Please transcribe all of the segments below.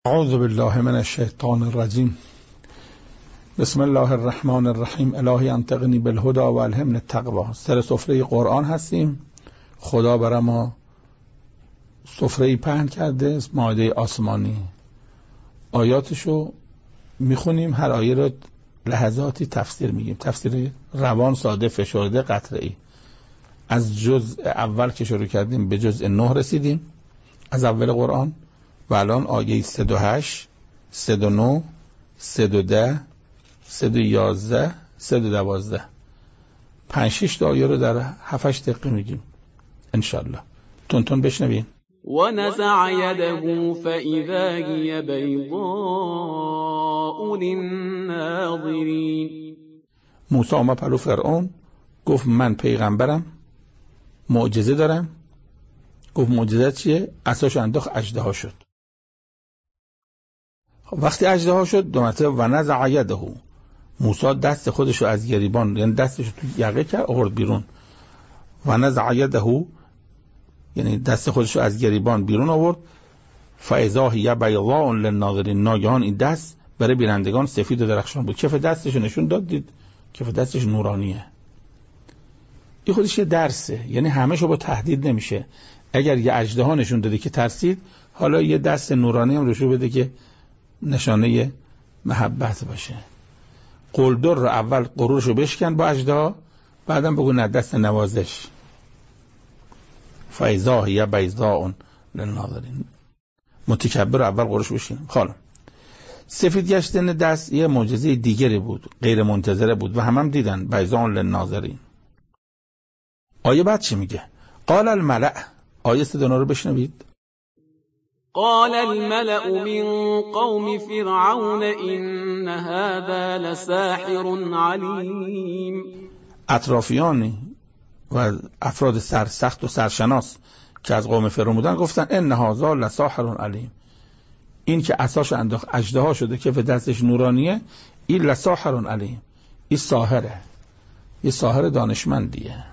اعوذ بالله من الشیطان الرجیم. بسم الله الرحمن الرحیم. الهی انطقنی بالهدی و الهمنی التقوی. سر سفره قرآن هستیم. خدا برای ما سفره پهن کرده، مائده آسمانی. آیاتشو میخونیم، هر آیه رو لحظاتی تفسیر میگیم، تفسیر روان، ساده، فشرده، قطعی. از جزء اول که شروع کردیم به جزء 9 رسیدیم از اول قرآن و الان آیه 308 309 310 311 312 5-6 تا آیه رو در 7-8 دقیقه میگیم انشالله. تون بشنوین. و نزع یده فاذا هی بیضاء للناظرین. موسی اومد پلو فرعون، گفت من پیغمبرم، معجزه دارم. گفت معجزه چیه؟ عصاش انداخت، اژدها شد. وقتی اژدها شد دو مرتبه و نزع یده، موسی دست خودشو از گریبان، یعنی دستشو تو یقه کرد آورد بیرون. و نزع یده یعنی دست خودشو از گریبان بیرون آورد. فاذا هی بیضاء للناظرین. ناگهان این دست برای بینندگان سفید و درخشان بود. کف دستشو نشون داد، دید کف دستش نورانیه. این خودش یه درسه، یعنی همه‌شو با تهدید نمیشه. اگر یه اژدها نشون داده که ترسید، حالا یه دست نورانی هم روشو بده که نشانه محبت باشه. قلدر رو اول غرورشو بشکن با اژدها، بعدم بگو نه، دست نوازش. فاذا هی بیضاء للناظرین. متکبر رو اول غرورش بشکن. حالا سفید گشتن دست یه معجزه دیگری بود، غیر منتظره بود و هم دیدن. بیضاء للناظرین. آیه بعد چی میگه؟ قال الملأ. آیه 3 رو بشنوید. قال الملأ من قوم فرعون إن هذا لساحر علیم. اطرافیانی و افراد سرسخت و سرشناس که از قوم فرعون بودن گفتن ان هذا لساحر علیم. این که عصاش انداخت اژدها شده که به دستش نورانیه، این لساحر علیم، این ساحره، یه ساحر دانشمندیه.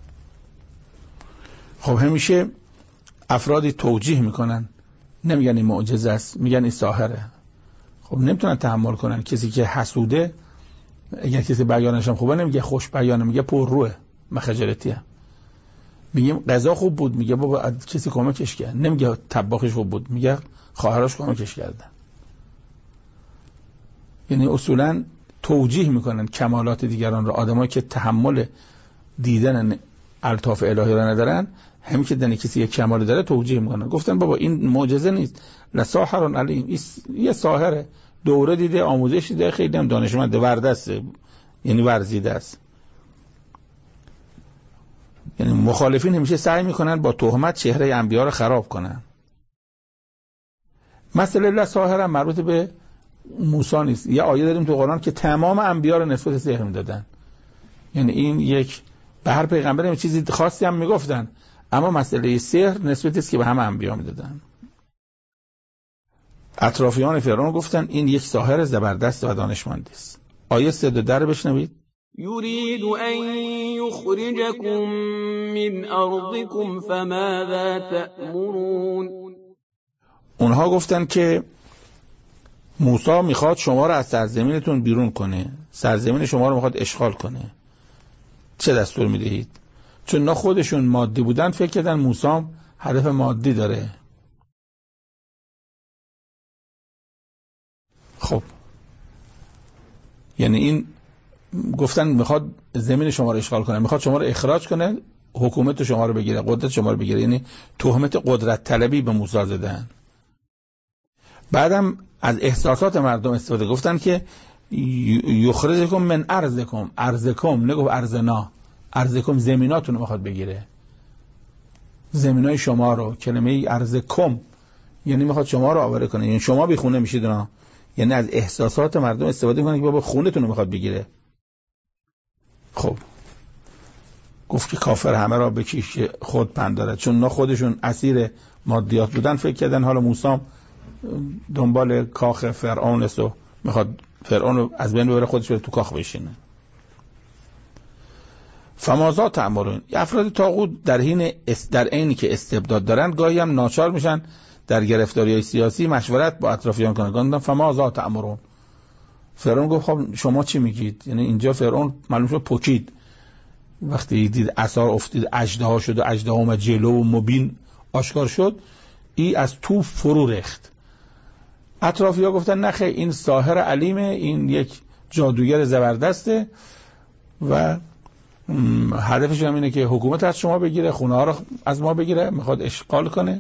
خب همیشه افرادی توجیه میکنن، نمیگن این معجزه است، میگن این ساحره. خب نمیتونن تحمل کنن. کسی که حسوده، اگر کسی بیانش هم خوبه نمیگه خوش بیانه، میگه پر روه، مخجلتیه. میگیم غذا خوب بود، میگه بابا کسی کمکش کرد. نمیگه طباخش خوب بود، میگه خواهرش کمکش کردن. یعنی اصولا توجیه میکنن کمالات دیگران را. آدمایی که تحمل دیدن الطاف الهی را ندارن، همین که دنی کسی یک کمالی داره توجیه میکنن. گفتن بابا این معجزه نیست، لساحر علیم، یه ساحره، دوره دیده، آموزش دیده، خیلی هم دانشمنده، وردسته، یعنی ورزیده است. یعنی مخالفین همیشه سعی میکنن با تهمت چهره انبیا رو خراب کنن. مسئله لساحر هم مربوط به موسی نیست. یه آیه داریم تو قرآن که تمام انبیا رو نسبت سحر میدادن. یعنی این یک، به هر پیغمبر هم چیزی خاصی هم میگفتن، اما مسئله سحر نسبتی است که به همه انبیا میدادن. اطرافیان فرعون گفتن این یک ساحر زبردست و دانشمند است. آیه 3 رو بشنوید. یرید ان یخرجکم من ارضکم فماذا تأمرون. اونها گفتن که موسی میخواد شما رو از سرزمینتون بیرون کنه، سرزمین شما رو میخواد اشغال کنه. چه دستور میدهید؟ چون اینا خودشون مادی بودن، فکر کردن موسی هدف مادی داره. خب یعنی این گفتن میخواد زمین شما رو اشغال کنه، میخواد شما رو اخراج کنه، حکومت شما رو بگیره، قدرت شما رو بگیره. یعنی تهمت قدرت طلبی به موسی زدن. بعدم از احساسات مردم استفاده، گفتن که یخرجکم من ارضکم. ارضکم نگو ارضنا، ارضکم زمیناتون رو میخواد بگیره، زمینای شما رو. کلمه ارضکم یعنی میخواد شما رو آواره کنه، یعنی شما بی خونه میشید اونا. یعنی از احساسات مردم استفاده کنه که بابا خونتون رو میخواد بگیره. خب گفت که کافر همه را بکیش خود پندارد. چون اونا خودشون اسیر مادیات بودن، فکر کردن حالا موسی دنبال کاخ فرعون است و میخواد فرعون رو از بین ببره، خودش رو تو کاخ بشینه. فماذا تأمرون. افراد طاغوت در عینی که استبداد دارن، گاهی هم ناچار میشن در گرفتاری‌های سیاسی مشورت با اطرافیان کنه. گفتن فماذا تأمرون. فرعون گفت خب شما چی میگید؟ یعنی اینجا فرعون معلوم شد پکید وقتی دید عصا افتید اژدها شد و اژدها اومد جلو و مبین آشکار شد، این از تو فرو ریخت. اطرافی‌ها گفتن نه خیر، این ساحر علیمه، این یک جادوگر زبردسته و هدفش هم اینه که حکومت از شما بگیره، خونه ها رو از ما بگیره، میخواد اشغال کنه.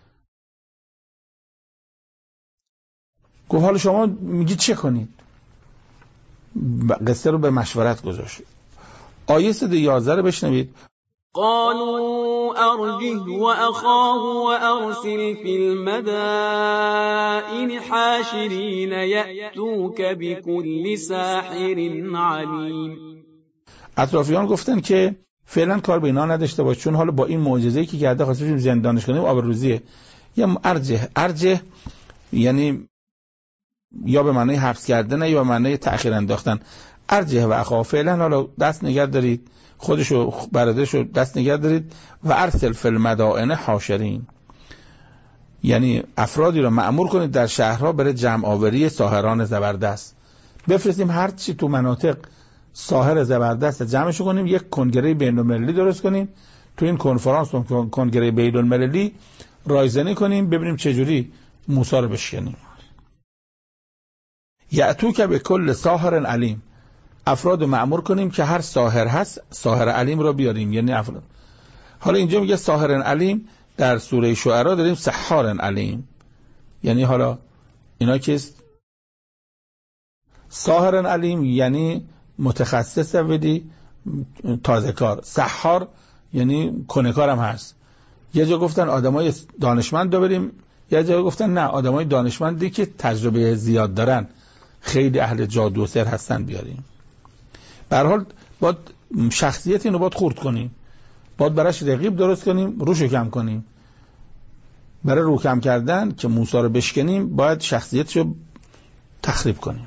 گفت حالا شما میگید چه کنید؟ قصه رو به مشورت گذاشت. آیه 11 رو بشنوید. قالوا أرجه وأخاه وأرسل في المدائن حاشرين يأتوك بكل ساحر عليم. اطرافیان گفتن که فعلا کار به اینا نداشته باش، چون حالا با این معجزه‌ای که کرده خواستیم زندانش کنیم آبروریزیه. یا ارجه یعنی یا به معنی حبس کردن یا به معنی تأخیر انداختن. ارجه و اخاه، فعلا حالا دست نگه دارید، خودشو برادرشو دست نگه دارید. و ارسل فی المدائن حاشرین، یعنی افرادی رو مأمور کنید در شهرها برای جمع آوری ساحران زبردست. بفرستیم هر چی تو مناطق ساحر زبردست جمعش کنیم، یک کنگره بین‌المللی درست کنیم، تو این کنفرانس کنگره بین‌المللی رایزنی کنیم، ببینیم چجوری موسی رو بشکنیم. یأتوک به کل ساحر علیم، افراد مأمور کنیم که هر ساحر هست ساحر علیم رو بیاریم. یعنی افراد، حالا اینجا میگه ساحر علیم، در سوره شعرا داریم سحار علیم، یعنی حالا اینا که ساحر علیم یعنی متخصص ودی تازه کار، سحار یعنی کنه‌کار هم هست. یه جا گفتن آدمای دانشمند رو بریم، یه جا گفتن نه آدمای دانشمندی که تجربه زیاد دارن، خیلی اهل جادو و سحر هستن بیاریم. به هر حال باید شخصیت اینو باید خورد کنیم، باید براش رقیب درست کنیم، روشو کم کنیم. برای رو کم کردن که موسی رو بشکنیم باید شخصیتشو تخریب کنیم.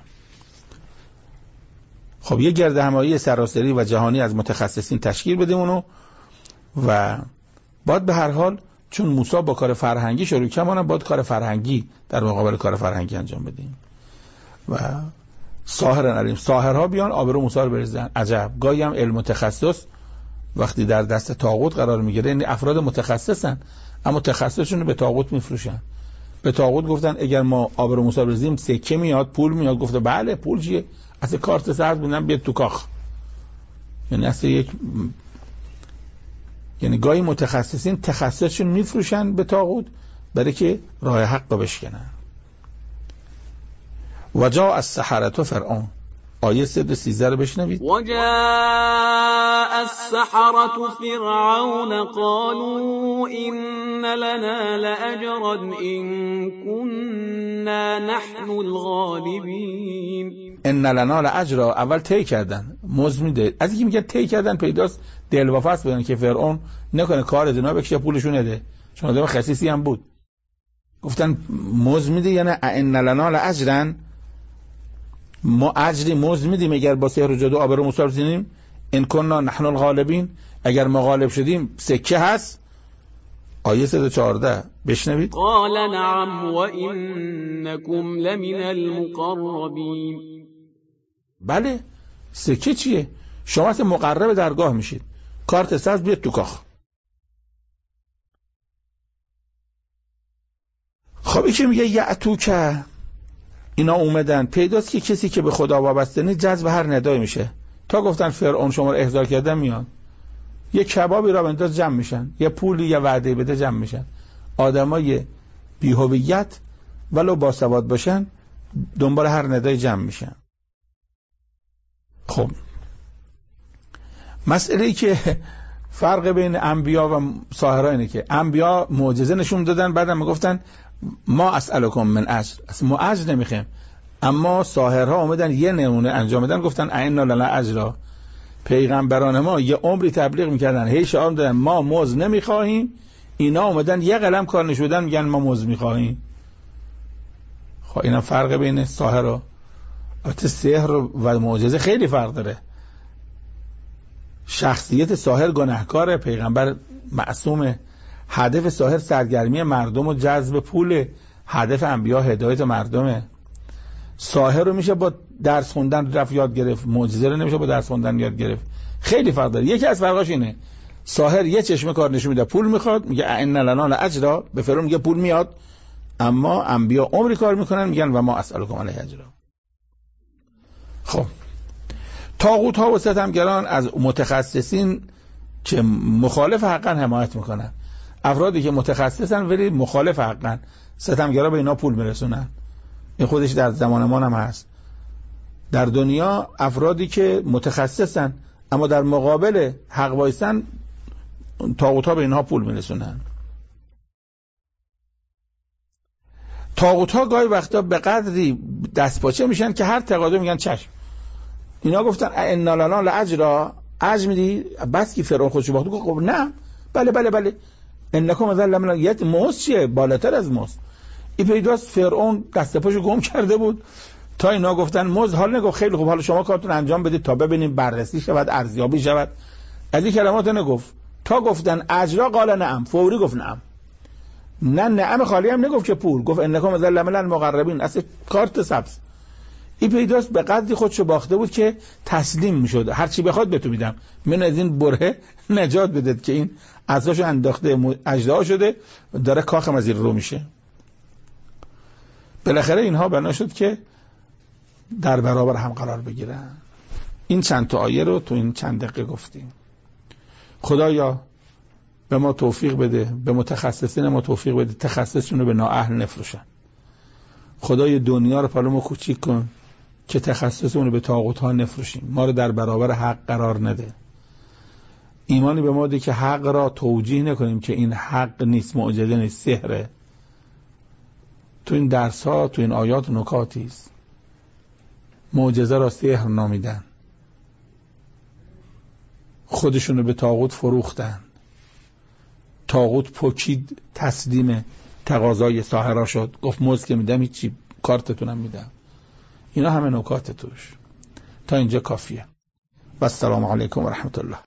خب یه گرد همایی سراسری و جهانی از متخصصین تشکیل بدیم اونو و باید به هر حال چون موسی با کار فرهنگی شروع کنه، باید کار فرهنگی در مقابل کار فرهنگی انجام بدیم. و ساحر علیم، ساحرها بیان آبرو موسی رو بریزن. عجب، گاهی هم علم تخصص وقتی در دست طاغوت قرار میگیره، یعنی افراد متخصصن اما تخصصشون رو به طاغوت میفروشن. به طاغوت گفتن اگر ما آبرو موسی رو بریزیم سکه میاد، پول میاد. گفته بله پول چیه؟ اصلا کارت سرد بودن بیاد تو کاخ. یعنی اصلا یعنی گاهی متخصصین تخصصشون میفروشن به طاغوت برای که راه حق رو بشکنن. و جاء السحرة فرعون، آیه 13 رو بشنوید. و جاء السحرة فرعون قالوا إن لنا لأجرا إن كنا نحن الغالبین. ان لنا لاجرا، اول طی کردن، مزمیده. از اینکه میگه طی کردن پیداست دلواپس بودن که فرعون نکنه کار دینا بکشه پولشون نده، چون آدم خسیسی هم بود. گفتن مزمیده یعنی ان لنا لاجرا، ما اجری مزد میدیم اگر با سحر و جادو آبرو موسی رو بزنیم. ان كنا نحن الغالبین، اگر ما غالب شدیم سکه هست. آیه 114 بشنوید. قال نعم و انکم لمن المقربین. بله سکه چیه؟ شما اصلا مقرب درگاه میشید، کارت سبز بیاد تو کاخ. خب که میگه یأتوک، اینا اومدن، پیداست که کسی که به خدا وابسته نیست جذب هر ندای میشه. تا گفتن فرعون شما رو احضار کردن میان، یه کبابی را بنداز جمع میشن، یه پولی یه وعده بده جمع میشن. آدمای بی‌هویت ولو باسواد باشن دنبال هر ندای جمع میشن. خب مسئله ای که فرق بین انبیا و ساحرها اینه که انبیا معجزه نشون دادن، بعدم میگفتن ما اسألکم من اجر، اصلا ما اجر نمیخوایم. اما ساحرها اومدن یه نمونه انجام دادن، گفتن ائنا لنا اجرا. پیغمبران ما یه عمری تبلیغ میکردن، هی شعار دادن ما مزد نمیخواهیم، اینا اومدن یه قلم کار نشودن میگن ما مزد میخواهیم. خب اینا فرق بین ساحر و سحر و معجزه خیلی فرق داره. شخصیت ساحر گناهکاره، پیغمبر معصومه، هدف ساحر سرگرمی مردم و جذب پول، هدف انبیا هدایت مردمه. ساحر رو میشه با درس خوندن رفت یاد گرفت، معجزه رو نمیشه با درس خوندن یاد گرفت. خیلی فرق داره. یکی از فرقاش اینه ساحر یه چشمه کار نشون میده، پول میخواد، میگه ان لنا لاجرا، به فرعون میگه پول میاد. اما انبیا عمری کار میکنن، میگن و ما اسالکم علیه اجرا. خب طاغوت ها و ستمگران از متخصصین که مخالف حقا حمایت میکنن. افرادی که متخصصن ولی مخالف حقا، ستمگرا به اینا پول میرسونن. این خودش در زمان ما هم هست. در دنیا افرادی که متخصصن اما در مقابل حق وایسن، طاغوت ها به اینها پول میرسونن. طاغوت ها گاهی وقتا به قدری دستپاچه میشن که هر تقاضا میگن چشم. اینا گفتن ان لنا لاجرا، اجر میدی؟ بس که فرعون خودشو باخت گفت نه، بله انکم مثلا لمن یت موس چیه بالاتر از موس. این پیداست فرعون دست پاشو گم کرده بود تا اینا گفتن موز. حال نگفت خیلی خوب، حالا شما کارتون انجام بدید تا ببینیم بررسی شود، ارزیابی شود. از این کلمات نگفت تا گفتن اجرا قال نعم، فوری گفت نعم. نه نعم خالی هم نگفت که پول، گفت انکم مثلا لمن المقربین، اصلا کارت سبز. این پیداست به قدری خودشو باخته بود که تسلیم میشد، هر چی بخواد بهتون میدم، من از این بره نجات بدید که این عصاشو انداخته اژدها شده، داره کاخم از این رو میشه. بالاخره اینها بنا شد که در برابر هم قرار بگیرن. این چند تا آیه رو تو این چند دقیقه گفتیم. خدایا به ما توفیق بده، به متخصصین ما توفیق بده تخصصشون رو به نااهل نفروشن. خدای دنیا رو پلو ما کوچیک کن که تخصصمون رو به طاغوت ها نفروشیم. ما رو در برابر حق قرار نده. ایمانی به ما ده که حق را توجیه نکنیم که این حق نیست، معجزه نیست، سحره. تو این درس ها، تو این آیات نکاتی است. معجزه را سحر نامیدن، خودشون رو به طاغوت فروختن. طاغوت پکید، تسلیم تقاضای ساحرا شد، گفت موز که میدم هیچی، کارتتونم میدم. اینا همه نکات توش. تا اینجا کافیه. و السلام علیکم و رحمت الله.